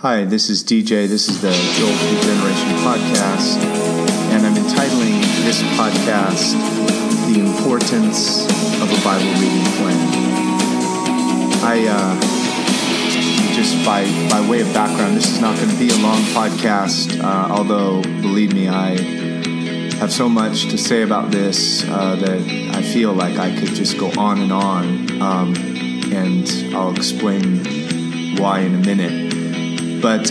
Hi, this is DJ. This is the Joel P. Generation Podcast, and I'm entitling this podcast, The Importance of a Bible Reading Plan. Just by way of background, this is not going to be a long podcast, although, believe me, I have so much to say about this that I feel like I could just go on, and I'll explain why in a minute. But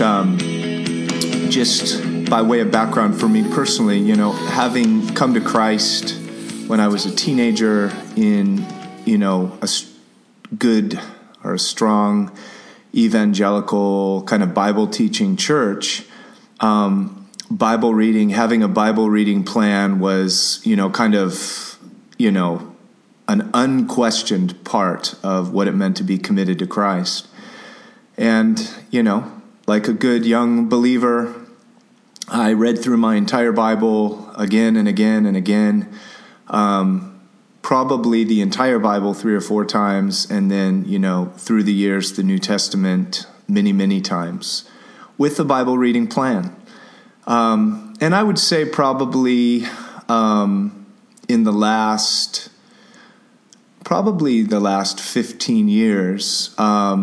just by way of background for me personally, having come to Christ when I was a teenager in, a good or a strong evangelical kind of Bible teaching church, Bible reading, having a Bible reading plan was, kind of, an unquestioned part of what it meant to be committed to Christ. And, like a good young believer, I read through my entire Bible again and again and again, probably the entire Bible 3 or 4 times, and then, through the years, the New Testament many, many times, with the Bible reading plan. And I would say probably in the last 15 years,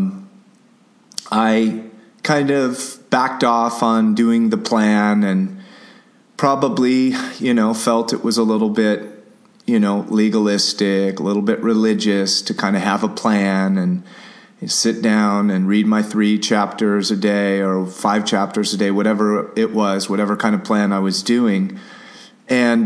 I kind of backed off on doing the plan and probably, felt it was a little bit, legalistic, a little bit religious to kind of have a plan and sit down and read my 3 chapters a day or 5 chapters a day, whatever it was, whatever kind of plan I was doing. And,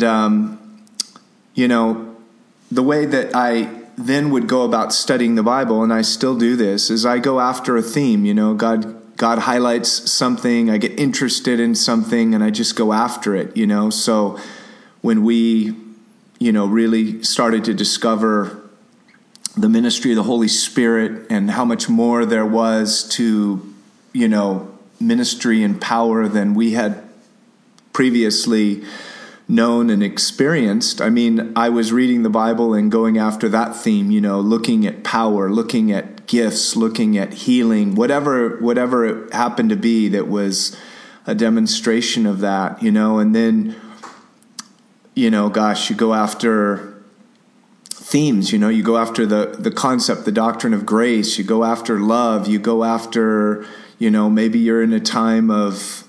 the way that I then would go about studying the Bible, and I still do this, is I go after a theme. God highlights something, I get interested in something, and I just go after it, So when we, really started to discover the ministry of the Holy Spirit and how much more there was to, ministry and power than we had previously known and experienced. I mean, I was reading the Bible and going after that theme, looking at power, looking at gifts, looking at healing, whatever it happened to be that was a demonstration of that, and then, you go after themes, you go after the concept, the doctrine of grace, you go after love, you go after, maybe you're in a time of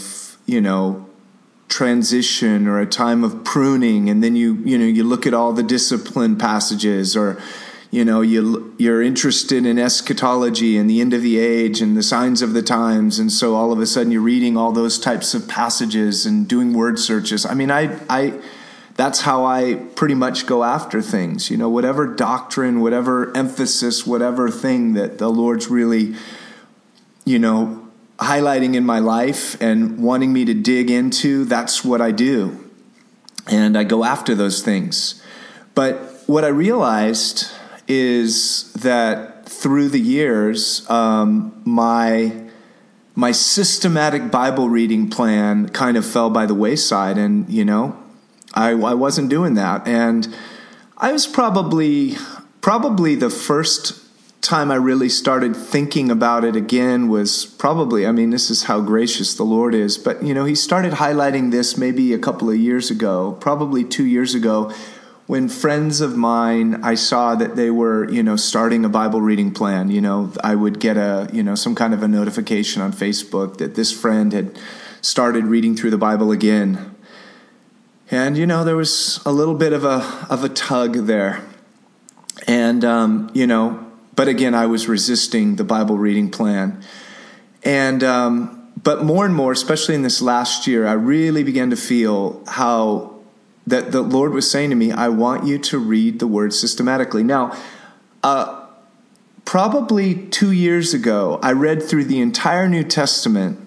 transition or a time of pruning, and then you look at all the discipline passages, or you're interested in eschatology and the end of the age and the signs of the times, and so all of a sudden you're reading all those types of passages and doing word searches. I mean, I that's how I pretty much go after things, whatever doctrine, whatever emphasis, whatever thing that the Lord's really highlighting in my life and wanting me to dig into, that's what I do. And I go after those things. But what I realized is that through the years, my systematic Bible reading plan kind of fell by the wayside. And, I wasn't doing that. And I was probably the first time I really started thinking about it again was probably, this is how gracious the Lord is, but he started highlighting this maybe a couple of years ago, probably 2 years ago, when friends of mine, I saw that they were, starting a Bible reading plan. I would get some kind of a notification on Facebook that this friend had started reading through the Bible again. And, there was a little bit of a tug there. And, but again, I was resisting the Bible reading plan. And but more and more, especially in this last year, I really began to feel how that the Lord was saying to me, I want you to read the Word systematically. Now, probably 2 years ago, I read through the entire New Testament,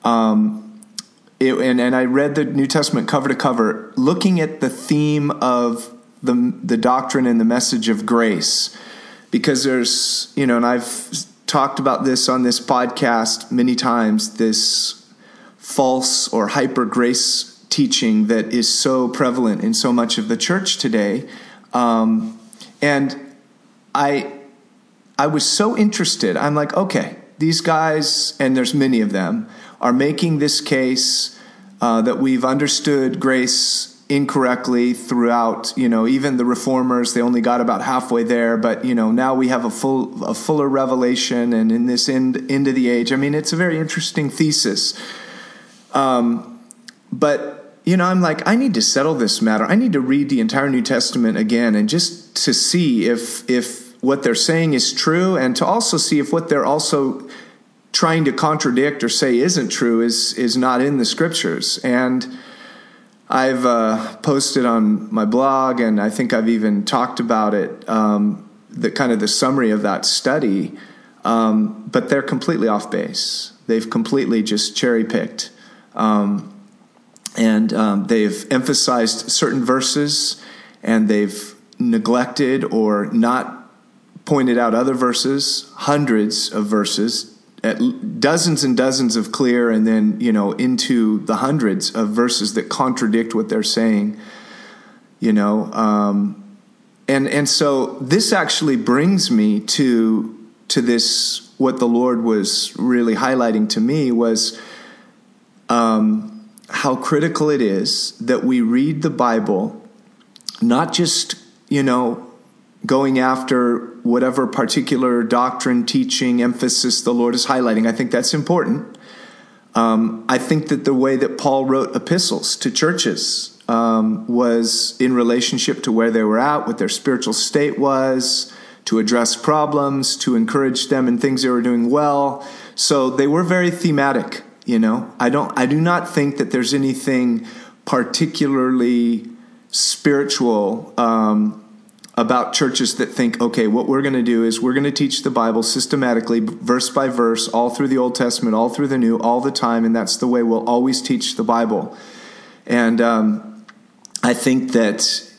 and I read the New Testament cover to cover, looking at the theme of the doctrine and the message of grace. Because there's, and I've talked about this on this podcast many times, this false or hyper grace teaching that is so prevalent in so much of the church today. And I was so interested. I'm like, okay, these guys, and there's many of them, are making this case that we've understood grace incorrectly throughout, even the reformers, they only got about halfway there, but, now we have a fuller revelation, and in this end of the age, it's a very interesting thesis. But, I'm like, I need to settle this matter. I need to read the entire New Testament again, and just to see if what they're saying is true, and to also see if what they're also trying to contradict or say isn't true is not in the scriptures. And I've posted on my blog, and I think I've even talked about it, the summary of that study, but they're completely off base. They've completely just cherry-picked. And they've emphasized certain verses, and they've neglected or not pointed out other verses, hundreds of verses, dozens and dozens of clear, and then, into the hundreds of verses that contradict what they're saying, and so this actually brings me to this, what the Lord was really highlighting to me was how critical it is that we read the Bible, not just, going after whatever particular doctrine, teaching, emphasis the Lord is highlighting. I think that's important. I think that the way that Paul wrote epistles to churches was in relationship to where they were at, what their spiritual state was, to address problems, to encourage them in things they were doing well. So they were very thematic, I do not think that there's anything particularly spiritual about churches that think, okay, what we're going to do is we're going to teach the Bible systematically, verse by verse, all through the Old Testament, all through the New, all the time, and that's the way we'll always teach the Bible. And I think that,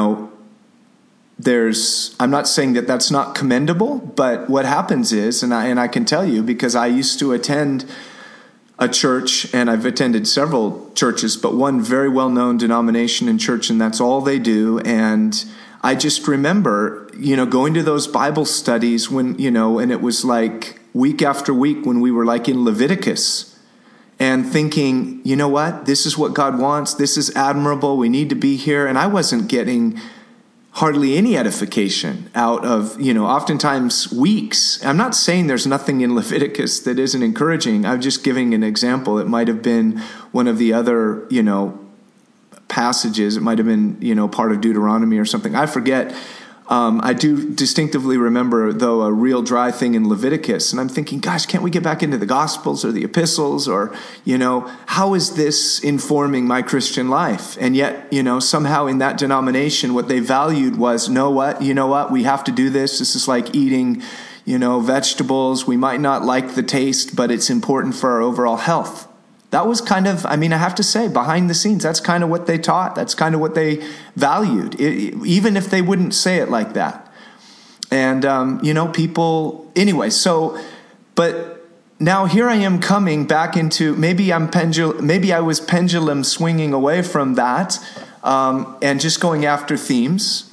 I'm not saying that that's not commendable, but what happens is, and I can tell you, because I used to attend a church, and I've attended several churches, but one very well-known denomination in church, and that's all they do. And I just remember, going to those Bible studies when, and it was like week after week when we were like in Leviticus, and thinking, you know what, this is what God wants. This is admirable. We need to be here. And I wasn't getting hardly any edification out of, oftentimes weeks. I'm not saying there's nothing in Leviticus that isn't encouraging. I'm just giving an example. It might have been one of the other, passages. It might have been, part of Deuteronomy or something. I forget. I do distinctively remember, though, a real dry thing in Leviticus. And I'm thinking, gosh, can't we get back into the Gospels or the epistles? Or, how is this informing my Christian life? And yet, somehow in that denomination, what they valued was, you know what, we have to do this. This is like eating, vegetables. We might not like the taste, but it's important for our overall health. That was kind of, I have to say, behind the scenes, that's kind of what they taught. That's kind of what they valued, even if they wouldn't say it like that. And, people, anyway, so, but now here I am coming back into, maybe I was pendulum swinging away from that, and just going after themes,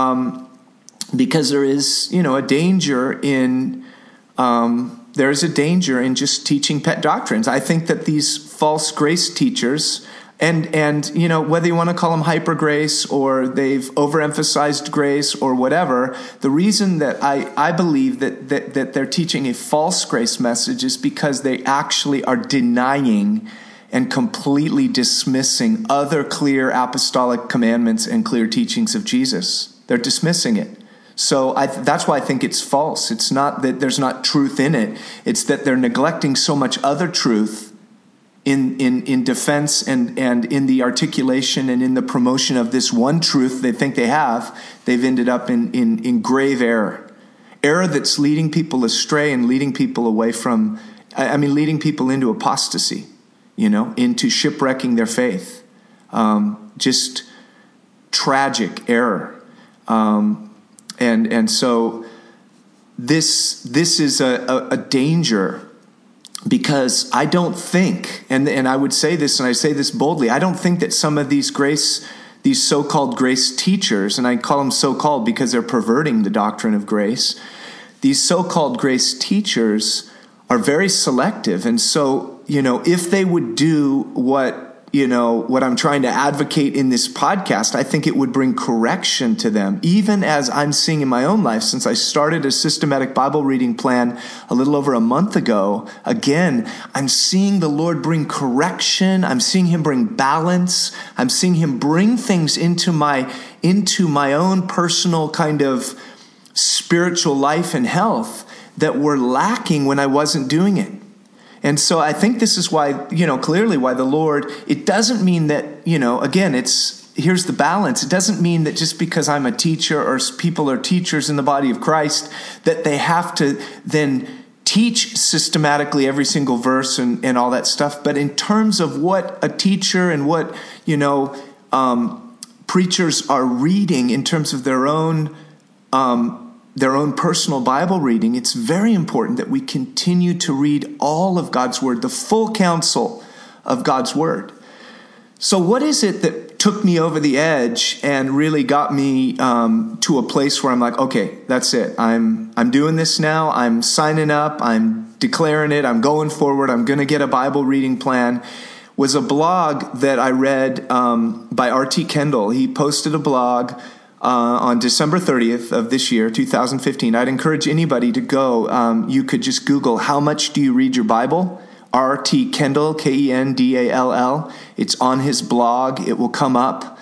because there is, a danger in, there's a danger in just teaching pet doctrines. I think that these false grace teachers, and whether you want to call them hyper grace or they've overemphasized grace or whatever, the reason that I believe that they're teaching a false grace message is because they actually are denying and completely dismissing other clear apostolic commandments and clear teachings of Jesus. They're dismissing it. So that's why I think it's false. It's not that there's not truth in it. It's that they're neglecting so much other truth in defense and in the articulation and in the promotion of this one truth they think they have. They've ended up in grave error. Error that's leading people astray and leading people away from, leading people into apostasy, into shipwrecking their faith. Just tragic error. And so this is a danger, because I don't think, and I would say this, and I say this boldly, I don't think that some of these so-called grace teachers, and I call them so-called because they're perverting the doctrine of grace, these so-called grace teachers are very selective. And so, if they would do what I'm trying to advocate in this podcast, I think it would bring correction to them, even as I'm seeing in my own life since I started a systematic Bible reading plan a little over a month ago. Again, I'm seeing the Lord bring correction. I'm seeing him bring balance. I'm seeing him bring things into my own personal kind of spiritual life and health that were lacking when I wasn't doing it. And so I think this is why, clearly why the Lord, it doesn't mean that, again, here's the balance. It doesn't mean that just because I'm a teacher or people are teachers in the body of Christ, that they have to then teach systematically every single verse and all that stuff. But in terms of what a teacher and what, preachers are reading in terms of their own personal Bible reading, it's very important that we continue to read all of God's Word, the full counsel of God's Word. So what is it that took me over the edge and really got me to a place where I'm like, okay, that's it. I'm doing this now. I'm signing up. I'm declaring it. I'm going forward. I'm going to get a Bible reading plan. Was a blog that I read by R.T. Kendall. He posted a blog on December 30th of this year, 2015. I'd encourage anybody to go. You could just Google, how much do you read your Bible? R.T. Kendall, Kendall. It's on his blog. It will come up.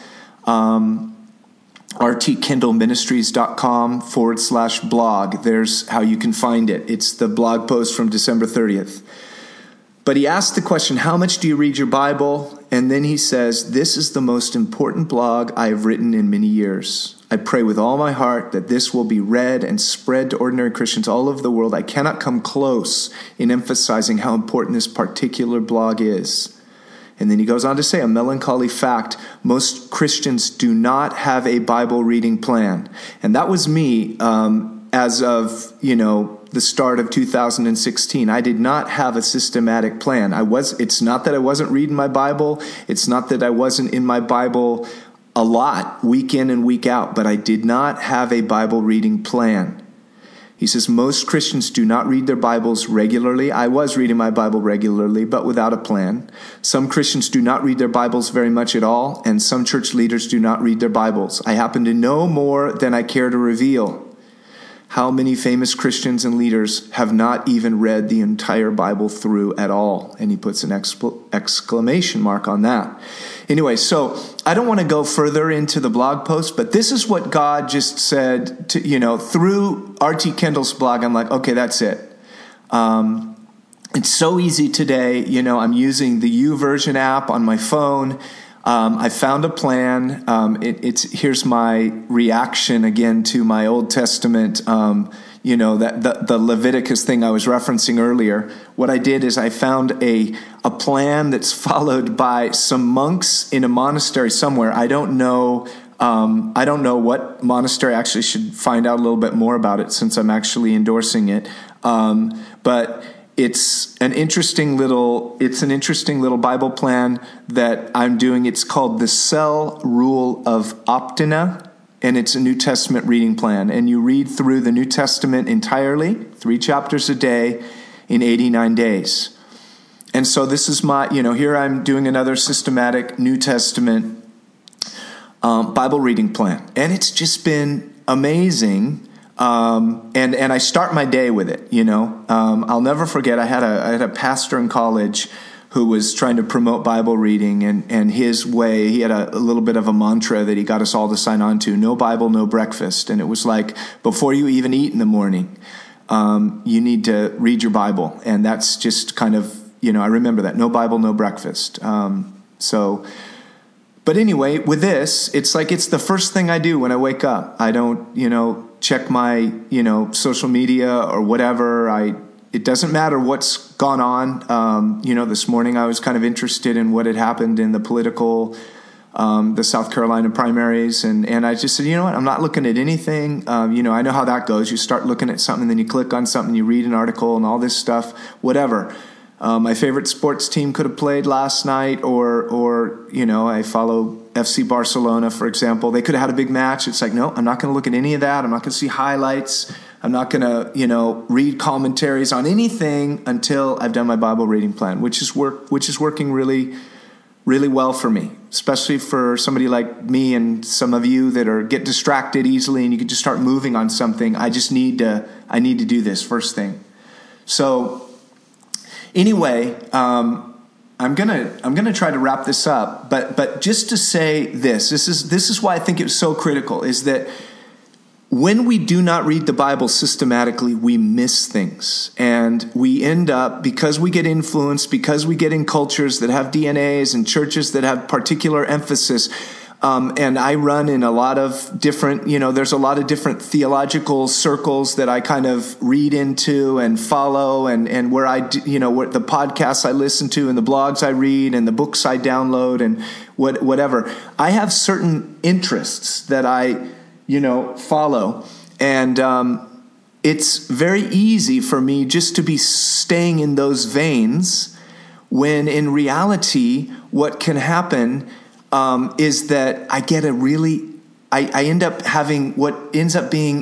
rtkendallministries.com/blog. There's how you can find it. It's the blog post from December 30th. But he asked the question, how much do you read your Bible? And then he says, this is the most important blog I have written in many years. I pray with all my heart that this will be read and spread to ordinary Christians all over the world. I cannot come close in emphasizing how important this particular blog is. And then he goes on to say, a melancholy fact, most Christians do not have a Bible reading plan. And that was me as of, the start of 2016. I did not have a systematic plan. It's not that I wasn't reading my Bible. It's not that I wasn't in my Bible a lot, week in and week out, but I did not have a Bible reading plan. He says, most Christians do not read their Bibles regularly. I was reading my Bible regularly, but without a plan. Some Christians do not read their Bibles very much at all, and some church leaders do not read their Bibles. I happen to know more than I care to reveal. How many famous Christians and leaders have not even read the entire Bible through at all? And he puts an exclamation mark on that. Anyway, so I don't want to go further into the blog post, but this is what God just said to, through R.T. Kendall's blog. I'm like, okay, that's it. It's so easy today. I'm using the YouVersion app on my phone. I found a plan. Here's my reaction again to my Old Testament, that the Leviticus thing I was referencing earlier. What I did is I found a plan that's followed by some monks in a monastery somewhere. I don't know what monastery. I actually should find out a little bit more about it since I'm actually endorsing it. But it's an interesting little Bible plan that I'm doing. It's called the Cell Rule of Optina, and it's a New Testament reading plan. And you read through the New Testament entirely, 3 chapters a day in 89 days. And so this is my, here I'm doing another systematic New Testament Bible reading plan. And it's just been amazing. And I start my day with it, I'll never forget. I had a pastor in college who was trying to promote Bible reading, and his way, he had a little bit of a mantra that he got us all to sign on to: no Bible, no breakfast. And it was like, before you even eat in the morning, you need to read your Bible. And that's just kind of, I remember that: no Bible, no breakfast. But anyway, with this, it's like it's the first thing I do when I wake up. I don't, check my, social media or whatever. It doesn't matter what's gone on. This morning I was kind of interested in what had happened in the political, the South Carolina primaries. And I just said, I'm not looking at anything. I know how that goes. You start looking at something, then you click on something, you read an article and all this stuff, whatever. My favorite sports team could have played last night, or I follow FC Barcelona, for example. They could have had a big match. It's like, no, I'm not going to look at any of that. I'm not going to see highlights. I'm not going to, read commentaries on anything until I've done my Bible reading plan, which is working really, really well for me, especially for somebody like me and some of you that get distracted easily, and you can just start moving on something. I need to do this first thing. So anyway, I'm gonna try to wrap this up, but just to say this is why I think it was so critical, is that when we do not read the Bible systematically, we miss things, and we end up, because we get influenced, because we get in cultures that have DNAs and churches that have particular emphasis. And I run in a lot of different, there's a lot of different theological circles that I kind of read into and follow, and where where the podcasts I listen to and the blogs I read and the books I download and whatever. I have certain interests that I, follow. And it's very easy for me just to be staying in those veins, when in reality, what can happen is that I get I end up having what ends up being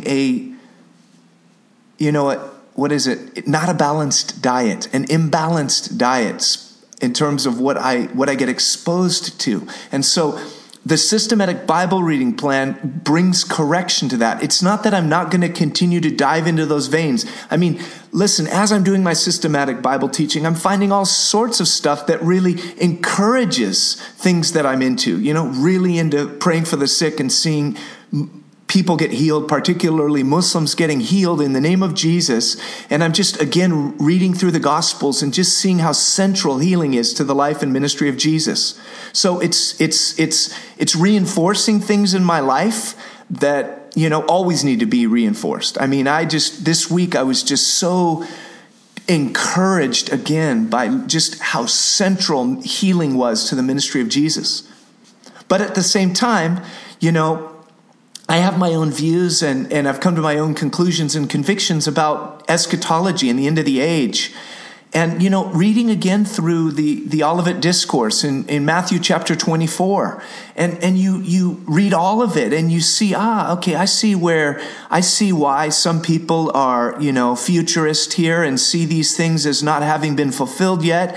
what is it? Not a balanced diet, an imbalanced diet in terms of what I get exposed to. And so the systematic Bible reading plan brings correction to that. It's not that I'm not going to continue to dive into those veins. I mean, listen, as I'm doing my systematic Bible teaching, I'm finding all sorts of stuff that really encourages things that I'm into, really into praying for the sick and seeing people get healed, particularly Muslims getting healed in the name of Jesus. And I'm just, again, reading through the Gospels and just seeing how central healing is to the life and ministry of Jesus. So it's reinforcing things in my life that, always need to be reinforced. I mean, this week I was just so encouraged again by just how central healing was to the ministry of Jesus. But at the same time, I have my own views and I've come to my own conclusions and convictions about eschatology and the end of the age. And, reading again through the Olivet Discourse in Matthew chapter 24, and you read all of it and you see, okay, I see why some people are, futurist here and see these things as not having been fulfilled yet,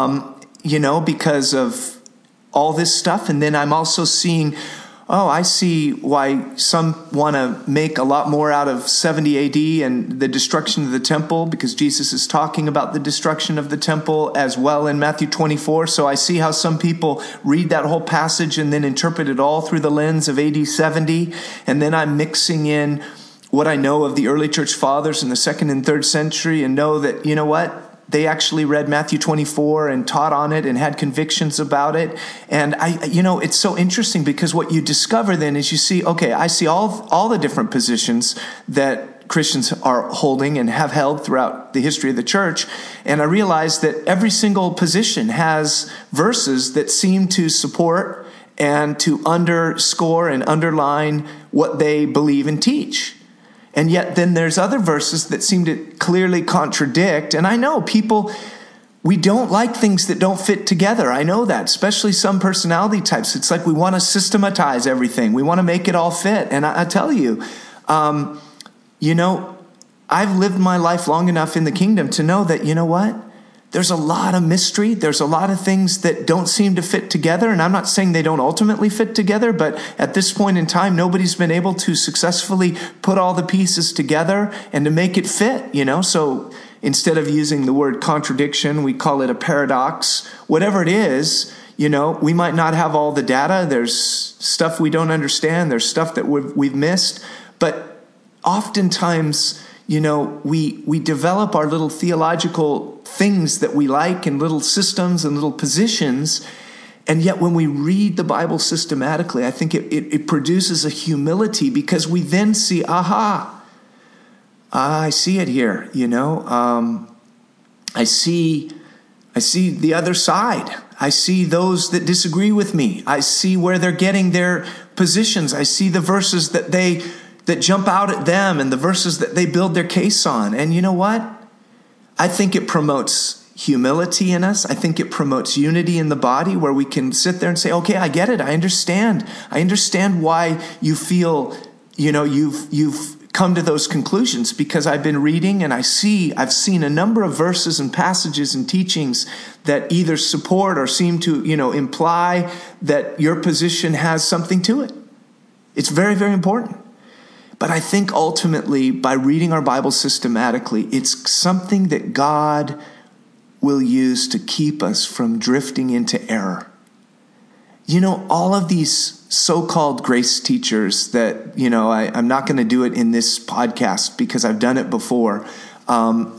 because of all this stuff. And then I'm also seeing, I see why some want to make a lot more out of 70 AD and the destruction of the temple, because Jesus is talking about the destruction of the temple as well in Matthew 24. So I see how some people read that whole passage and then interpret it all through the lens of AD 70. And then I'm mixing in what I know of the early church fathers in the 2nd and 3rd century and know that, they actually read Matthew 24 and taught on it and had convictions about it. And it's so interesting, because what you discover then is you see, okay, I see all the different positions that Christians are holding and have held throughout the history of the church. And I realize that every single position has verses that seem to support and to underscore and underline what they believe and teach. And yet then there's other verses that seem to clearly contradict. And I know we don't like things that don't fit together. I know that, especially some personality types. It's like we want to systematize everything. We want to make it all fit. And I tell you, I've lived my life long enough in the kingdom to know that, there's a lot of mystery. There's a lot of things that don't seem to fit together. And I'm not saying they don't ultimately fit together, but at this point in time, nobody's been able to successfully put all the pieces together and to make it fit, So instead of using the word contradiction, we call it a paradox. Whatever it is, we might not have all the data. There's stuff we don't understand. There's stuff that we've missed. But oftentimes, we develop our little theological things that we like and little systems and little positions. And yet when we read the Bible systematically, I think it produces a humility, because we then see, I see it here, I see the other side. I see those that disagree with me. I see where they're getting their positions. I see the verses that jump out at them and the verses that they build their case on. And you know what? I think it promotes humility in us. I think it promotes unity in the body, where we can sit there and say, okay, I get it. I understand. I understand why you feel, you've come to those conclusions because I've been reading and I've seen a number of verses and passages and teachings that either support or seem to, imply that your position has something to it. It's very, very important. But I think ultimately by reading our Bible systematically, it's something that God will use to keep us from drifting into error. All of these so-called grace teachers that, I'm not going to do it in this podcast because I've done it before. I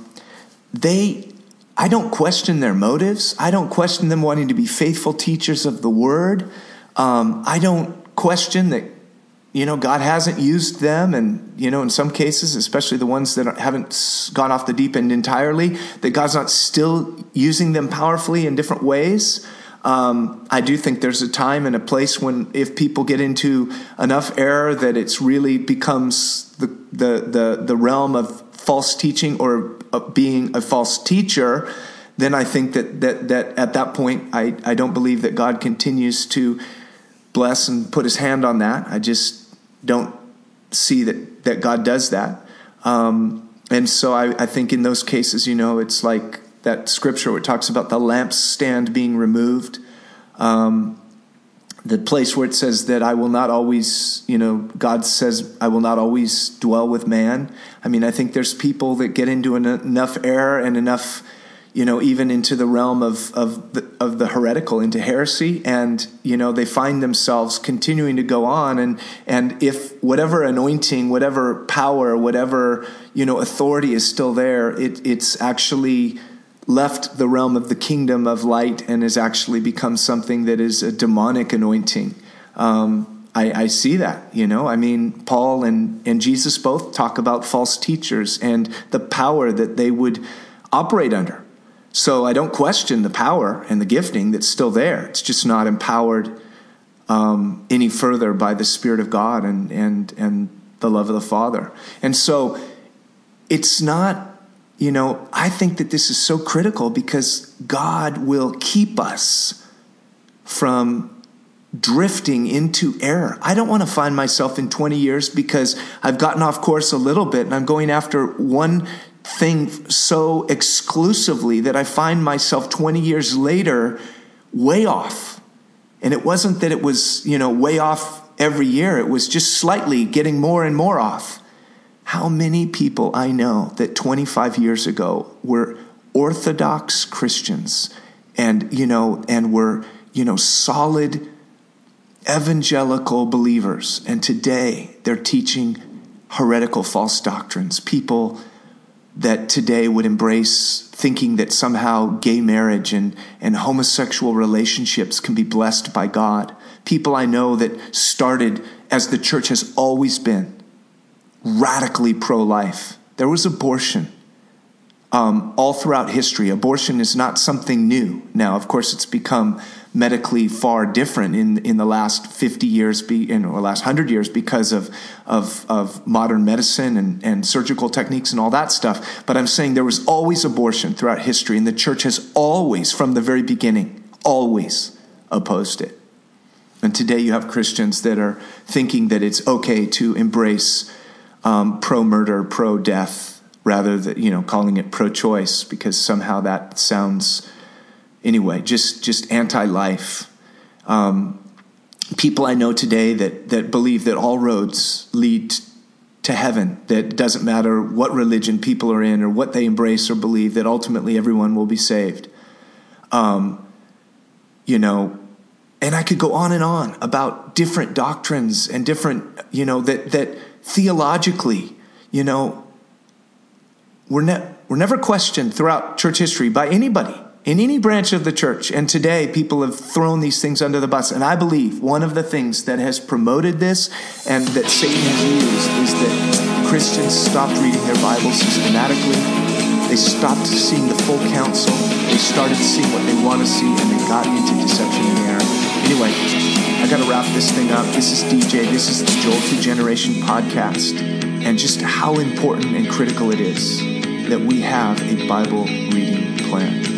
don't question their motives. I don't question them wanting to be faithful teachers of the word. I don't question that, God hasn't used them. And, in some cases, especially the ones that haven't gone off the deep end entirely, that God's not still using them powerfully in different ways. I do think there's a time and a place when if people get into enough error that it's really becomes the realm of false teaching or being a false teacher, then I think that at that point, I don't believe that God continues to bless and put his hand on that. I just don't see that God does that. And so I think in those cases, it's like that scripture where it talks about the lampstand being removed. The place where it says that I will not always, God says, I will not always dwell with man. I mean, I think there's people that get into enough error and enough, even into the realm of the heretical, into heresy. And, they find themselves continuing to go on. And if whatever anointing, whatever power, whatever, authority is still there, it's actually left the realm of the kingdom of light and has actually become something that is a demonic anointing. I see that, I mean, Paul and Jesus both talk about false teachers and the power that they would operate under. So I don't question the power and the gifting that's still there. It's just not empowered any further by the Spirit of God and the love of the Father. And so it's not, I think that this is so critical because God will keep us from drifting into error. I don't want to find myself in 20 years because I've gotten off course a little bit and I'm going after one thing so exclusively that I find myself 20 years later way off. And it wasn't that it was, way off every year. It was just slightly getting more and more off. How many people I know that 25 years ago were Orthodox Christians and were, solid evangelical believers. And today they're teaching heretical false doctrines. People that today would embrace thinking that somehow gay marriage and homosexual relationships can be blessed by God. People I know that started, as the church has always been, radically pro-life. There was abortion all throughout history. Abortion is not something new. Now, of course, it's become medically far different in the last 50 years, in the last 100 years because of modern medicine and surgical techniques and all that stuff. But I'm saying there was always abortion throughout history, and the church has always, from the very beginning, always opposed it. And today you have Christians that are thinking that it's okay to embrace pro-murder, pro-death, rather than, calling it pro-choice, because somehow that sounds, anyway, just anti-life. People I know today that believe that all roads lead to heaven, that it doesn't matter what religion people are in or what they embrace or believe, that ultimately everyone will be saved. And I could go on and on about different doctrines and different, that theologically, we're never questioned throughout church history by anybody in any branch of the church. And today people have thrown these things under the bus. And I believe one of the things that has promoted this and that Satan has used is that Christians stopped reading their Bible systematically. They stopped seeing the full counsel. They started seeing what they want to see, and they got into deception and error. Anyway, I got to wrap this thing up. This is DJ. This is the Jolted Generation podcast, and just how important and critical it is that we have a Bible reading plan.